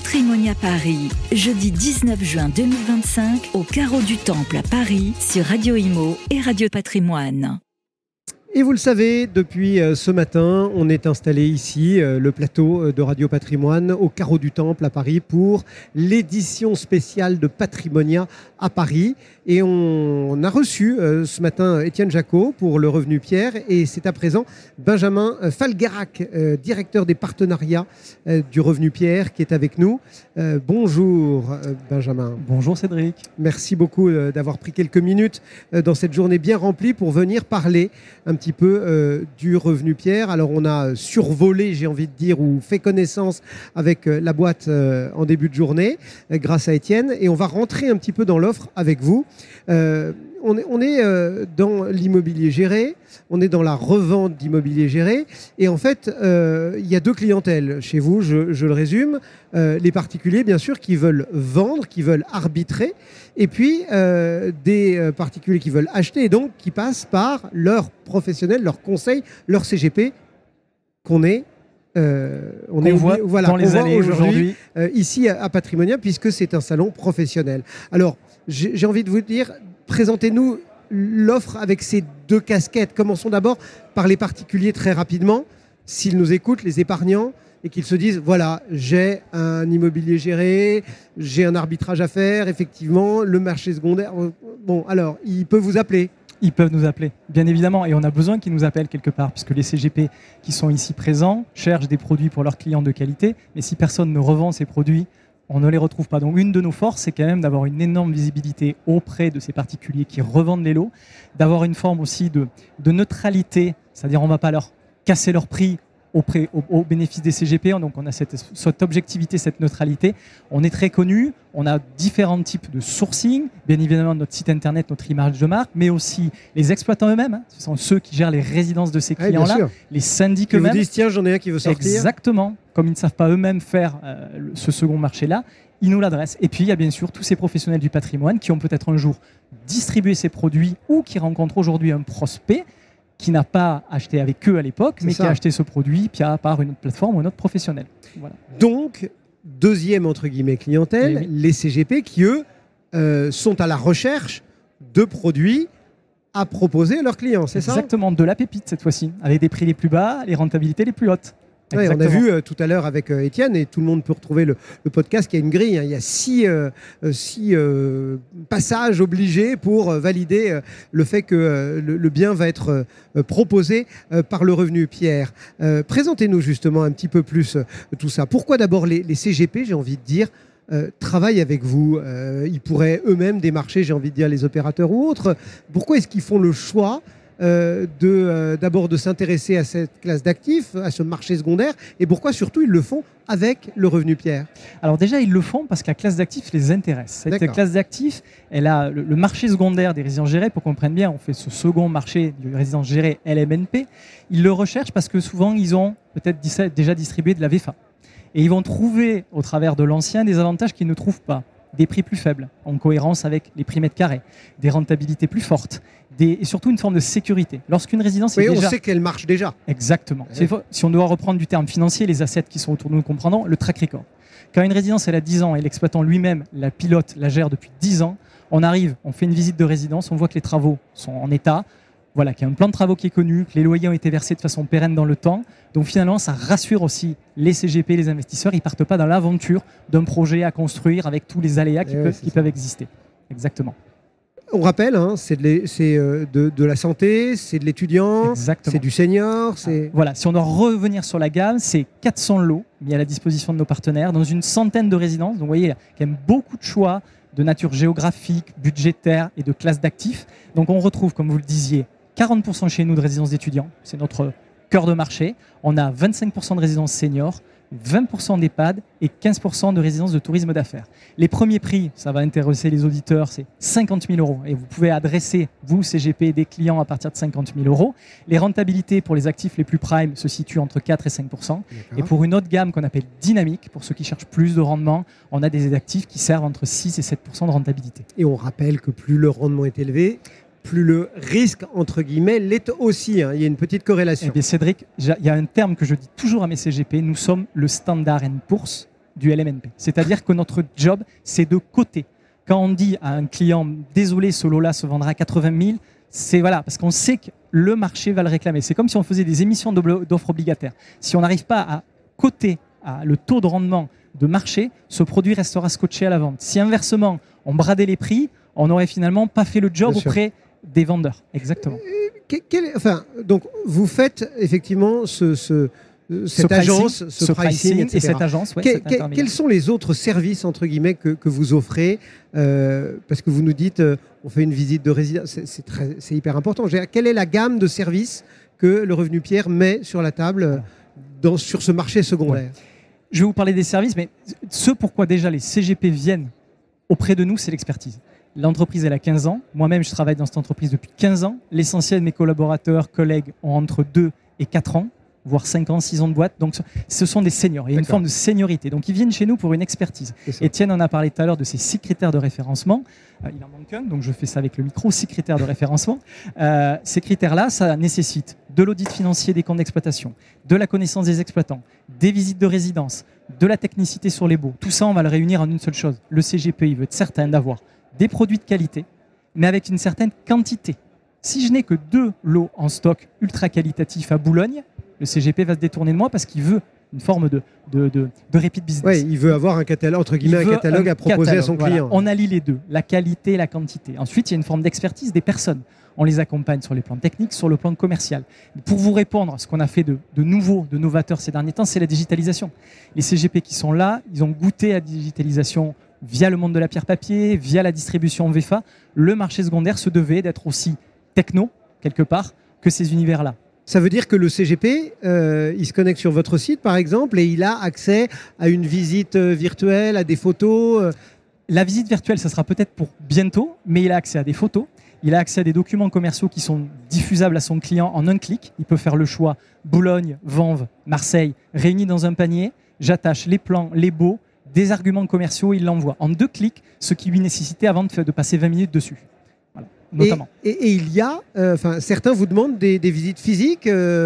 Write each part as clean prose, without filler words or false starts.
Patrimonia Paris, jeudi 19 juin 2025, au carreau du Temple à Paris, sur Radio Imo et Radio Patrimoine. Et vous le savez, depuis ce matin, on est installé ici, le plateau de Radio Patrimoine, au carreau du Temple à Paris, pour l'édition spéciale de Patrimonia à Paris. Et on a reçu ce matin Étienne Jacot pour le Revenu Pierre. Et c'est à présent Benjamin Falguerac, directeur des partenariats du Revenu Pierre, qui est avec nous. Bonjour Benjamin. Bonjour Cédric. Merci beaucoup d'avoir pris quelques minutes dans cette journée bien remplie pour venir parler un petit peu du Revenu Pierre. Alors on a survolé, j'ai envie de dire, ou fait connaissance avec la boîte en début de journée grâce à Étienne. Et on va rentrer un petit peu dans l'offre avec vous. On est dans l'immobilier géré, on est dans la revente d'immobilier géré. Et en fait, il y a deux clientèles chez vous, je le résume. Les particuliers, bien sûr, qui veulent vendre, qui veulent arbitrer. Et puis, des particuliers qui veulent acheter et donc qui passent par leur professionnel, leur conseil, leur CGP qu'on est. On voit dans les allées aujourd'hui ici à Patrimonia, puisque c'est un salon professionnel. Alors, j'ai envie de vous dire, présentez-nous l'offre avec ces deux casquettes. Commençons d'abord par les particuliers très rapidement, s'ils nous écoutent, les épargnants, et qu'ils se disent, voilà, j'ai un immobilier géré, j'ai un arbitrage à faire, effectivement, le marché secondaire. Bon, alors, ils peuvent vous appeler. Ils peuvent nous appeler, bien évidemment, et on a besoin qu'ils nous appellent quelque part, puisque les CGP qui sont ici présents cherchent des produits pour leurs clients de qualité, mais si personne ne revend ces produits, on ne les retrouve pas. Donc une de nos forces, c'est quand même d'avoir une énorme visibilité auprès de ces particuliers qui revendent les lots, d'avoir une forme aussi de neutralité, c'est-à-dire on ne va pas leur casser leur prix au bénéfice des CGP, donc on a cette objectivité, cette neutralité. On est très connu, on a différents types de sourcing, bien évidemment notre site internet, notre image de marque, mais aussi les exploitants eux-mêmes, ce sont ceux qui gèrent les résidences de ces clients-là, les syndics eux-mêmes. Ils vous disent, tiens, j'en ai un qui veut sortir. Exactement, comme ils ne savent pas eux-mêmes faire ce second marché-là, ils nous l'adressent. Et puis il y a bien sûr tous ces professionnels du patrimoine qui ont peut-être un jour distribué ces produits ou qui rencontrent aujourd'hui un prospect qui n'a pas acheté avec eux à l'époque, mais qui a acheté ce produit par une autre plateforme ou un autre professionnel. Voilà. Donc, deuxième, entre guillemets, clientèle, les CGP qui, eux, sont à la recherche de produits à proposer à leurs clients, c'est ça ? Exactement, de la pépite cette fois-ci, avec des prix les plus bas, les rentabilités les plus hautes. Ouais, on a vu tout à l'heure avec Étienne, et tout le monde peut retrouver le podcast, qu'il y a une grille, hein. Il y a six passages obligés pour valider le fait que le bien va être proposé par le Revenu Pierre. Présentez-nous justement un petit peu plus tout ça. Pourquoi d'abord les CGP, j'ai envie de dire, travaillent avec vous? Ils pourraient eux-mêmes démarcher, j'ai envie de dire, les opérateurs ou autres. Pourquoi est-ce qu'ils font le choix d'abord de s'intéresser à cette classe d'actifs, à ce marché secondaire, et pourquoi surtout ils le font avec le Revenu Pierre? Alors déjà, ils le font parce que la classe d'actifs les intéresse. Cette classe d'actifs, elle a le marché secondaire des résidences gérées, pour qu'on comprenne bien, on fait ce second marché de résidences gérées LMNP. Ils le recherchent parce que souvent, ils ont peut-être déjà distribué de la VFA. Et ils vont trouver, au travers de l'ancien, des avantages qu'ils ne trouvent pas. Des prix plus faibles, en cohérence avec les prix mètres carrés, des rentabilités plus fortes, et surtout une forme de sécurité. Lorsqu'une résidence est déjà... on sait qu'elle marche déjà. Exactement. Si on doit reprendre du terme financier, les assets qui sont autour de nous comprendront, le track record. Quand une résidence elle a 10 ans et l'exploitant lui-même la pilote, la gère depuis 10 ans, on arrive, on fait une visite de résidence, on voit que les travaux sont en état, voilà, qu'il y a un plan de travaux qui est connu, que les loyers ont été versés de façon pérenne dans le temps. Donc finalement, ça rassure aussi les CGP, les investisseurs. Ils ne partent pas dans l'aventure d'un projet à construire avec tous les aléas qui peuvent exister. Exactement. On rappelle, hein, c'est de la santé, c'est de l'étudiant, c'est du senior. Voilà, si on doit revenir sur la gamme, c'est 400 lots mis à la disposition de nos partenaires dans une centaine de résidences. Donc vous voyez, il y a quand même beaucoup de choix de nature géographique, budgétaire et de classe d'actifs. Donc on retrouve, comme vous le disiez, 40% chez nous de résidences d'étudiants, c'est notre cœur de marché. On a 25% de résidences seniors, 20% d'EHPAD et 15% de résidences de tourisme d'affaires. Les premiers prix, ça va intéresser les auditeurs, c'est 50 000 €. Et vous pouvez adresser, vous, CGP, des clients à partir de 50 000 €. Les rentabilités pour les actifs les plus prime se situent entre 4 et 5%. Et pour une autre gamme qu'on appelle dynamique, pour ceux qui cherchent plus de rendement, on a des actifs qui servent entre 6 et 7% de rentabilité. Et on rappelle que plus le rendement est élevé, plus le risque, entre guillemets, l'est aussi. Hein. Il y a une petite corrélation. Eh bien, Cédric, il y a un terme que je dis toujours à mes CGP, nous sommes le Standard & Poor's du LMNP. C'est-à-dire que notre job, c'est de coter. Quand on dit à un client « désolé, ce lot-là se vendra à 80 000 », c'est parce qu'on sait que le marché va le réclamer. C'est comme si on faisait des émissions d'offres obligataires. Si on n'arrive pas à coter le taux de rendement de marché, ce produit restera scotché à la vente. Si inversement, on bradait les prix, on n'aurait finalement pas fait le job auprès des vendeurs. Exactement. Donc, vous faites effectivement cette agence, ce pricing, etc. Et cette agence, quels sont les autres services, entre guillemets, que vous offrez parce que vous nous dites, on fait une visite de résidence, c'est hyper important. Quelle est la gamme de services que le Revenu Pierre met sur la table sur ce marché secondaire ? Je vais vous parler des services, mais ce pourquoi déjà les CGP viennent auprès de nous, c'est l'expertise. L'entreprise, elle a 15 ans. Moi-même, je travaille dans cette entreprise depuis 15 ans. L'essentiel de mes collaborateurs, collègues ont entre 2 et 4 ans, voire 5 ans, 6 ans de boîte. Donc, ce sont des seniors. Il y a une forme de seniorité. Donc, ils viennent chez nous pour une expertise. Étienne en a parlé tout à l'heure de ces 6 critères de référencement. Il en manque un, donc je fais ça avec le micro, 6 critères de référencement. Ces critères-là, ça nécessite de l'audit financier des comptes d'exploitation, de la connaissance des exploitants, des visites de résidence, de la technicité sur les baux. Tout ça, on va le réunir en une seule chose. Le CGP, il veut être certain d'avoir des produits de qualité, mais avec une certaine quantité. Si je n'ai que 2 lots en stock ultra qualitatifs à Boulogne, le CGP va se détourner de moi parce qu'il veut une forme de repeat business. Oui, il veut avoir un catalogue, entre guillemets, un catalogue à proposer à son client. On allie les deux, la qualité et la quantité. Ensuite, il y a une forme d'expertise des personnes. On les accompagne sur les plans techniques, sur le plan commercial. Pour vous répondre, ce qu'on a fait de nouveau, de novateur ces derniers temps, c'est la digitalisation. Les CGP qui sont là, ils ont goûté à la digitalisation via le monde de la pierre-papier, via la distribution VFA. Le marché secondaire se devait d'être aussi techno, quelque part, que ces univers-là. Ça veut dire que le CGP, il se connecte sur votre site, par exemple, et il a accès à une visite virtuelle, à des photos. La visite virtuelle, ça sera peut-être pour bientôt, mais il a accès à des photos. Il a accès à des documents commerciaux qui sont diffusables à son client en un clic. Il peut faire le choix Boulogne, Vanves, Marseille, réunis dans un panier. J'attache les plans, les baux, des arguments commerciaux, il l'envoie en 2 clics, ce qui lui nécessitait avant de passer 20 minutes dessus. Voilà, notamment. Et il y a, certains vous demandent des visites physiques.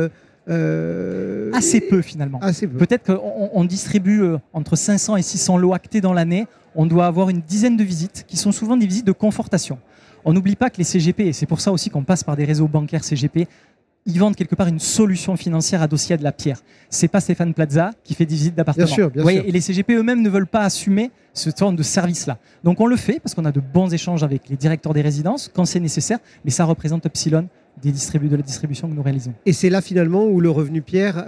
Assez peu finalement. Assez peu. Peut-être qu'on distribue entre 500 et 600 lots actés dans l'année. On doit avoir une dizaine de visites qui sont souvent des visites de confortation. On n'oublie pas que les CGP, et c'est pour ça aussi qu'on passe par des réseaux bancaires CGP, ils vendent quelque part une solution financière adossée à de la pierre. C'est pas Stéphane Plaza qui fait des visites d'appartements. Bien sûr. Et les CGP eux-mêmes ne veulent pas assumer ce genre de service-là. Donc on le fait parce qu'on a de bons échanges avec les directeurs des résidences quand c'est nécessaire, mais ça représente Epsilon de la distribution que nous réalisons. Et c'est là finalement où le Revenu Pierre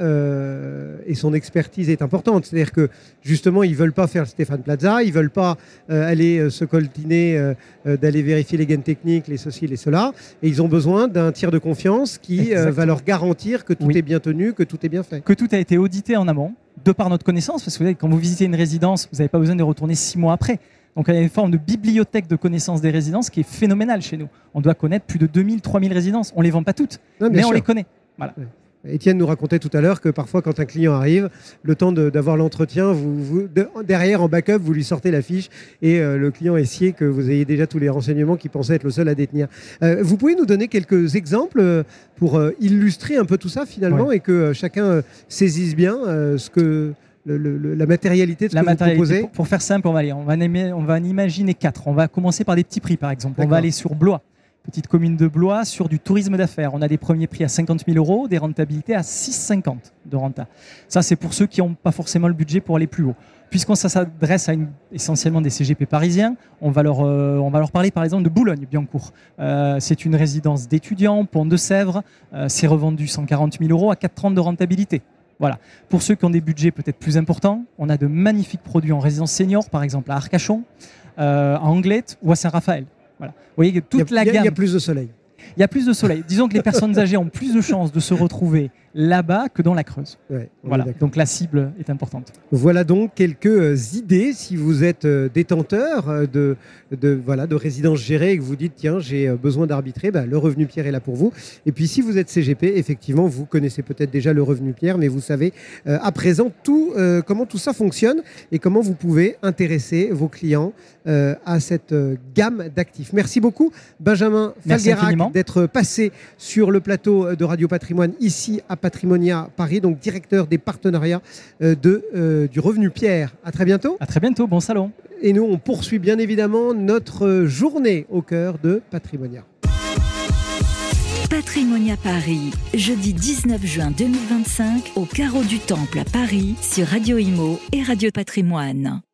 et son expertise est importante. C'est-à-dire que justement, ils ne veulent pas faire le Stéphane Plaza, ils ne veulent pas aller se coltiner, d'aller vérifier les gains techniques, les ceci, les cela. Et ils ont besoin d'un tiers de confiance qui va leur garantir que tout est bien tenu, que tout est bien fait. Que tout a été audité en amont, de par notre connaissance. Parce que quand vous visitez une résidence, vous n'avez pas besoin de retourner 6 mois après. Donc il y a une forme de bibliothèque de connaissances des résidences qui est phénoménale chez nous. On doit connaître plus de 2000, 3000 résidences. On ne les vend pas toutes, mais on les connaît. Voilà. Ouais. Étienne nous racontait tout à l'heure que parfois, quand un client arrive, le temps d'avoir l'entretien, derrière, en backup, vous lui sortez la fiche et le client est scié que vous ayez déjà tous les renseignements qu'il pensait être le seul à détenir. Vous pouvez nous donner quelques exemples pour illustrer un peu tout ça finalement et que chacun saisisse bien ce que... la matérialité de ce que vous proposez. Pour faire simple, on va en imaginer 4. On va commencer par des petits prix, par exemple. On va aller sur Blois, petite commune de Blois, sur du tourisme d'affaires. On a des premiers prix à 50 000 €, des rentabilités à 6,50 de renta. Ça, c'est pour ceux qui n'ont pas forcément le budget pour aller plus haut. Puisqu'on s'adresse à essentiellement des CGP parisiens, on va leur parler par exemple de Boulogne-Billancourt. C'est une résidence d'étudiants, Pont de Sèvres. C'est revendu 140 000 € à 4,30 de rentabilité. Voilà. Pour ceux qui ont des budgets peut-être plus importants, on a de magnifiques produits en résidence senior, par exemple à Arcachon, à Anglette ou à Saint-Raphaël. Voilà. Vous voyez que toute la gamme. Il y a plus de soleil. Il y a plus de soleil. Disons que les personnes âgées ont plus de chances de se retrouver là-bas que dans la Creuse. Ouais, voilà. Donc la cible est importante. Voilà donc quelques idées si vous êtes détenteur de résidence gérée et que vous dites tiens j'ai besoin d'arbitrer, le Revenu Pierre est là pour vous. Et puis si vous êtes CGP, effectivement vous connaissez peut-être déjà le Revenu Pierre, mais vous savez à présent comment tout ça fonctionne et comment vous pouvez intéresser vos clients à cette gamme d'actifs. Merci beaucoup Benjamin Falguerac d'être passé sur le plateau de Radio Patrimoine ici à Patrimoine Patrimonia Paris, donc directeur des partenariats du Revenu Pierre. À très bientôt. À très bientôt, bon salon. Et nous, on poursuit bien évidemment notre journée au cœur de Patrimonia. Patrimonia Paris, jeudi 19 juin 2025, au carreau du Temple à Paris, sur Radio Imo et Radio Patrimoine.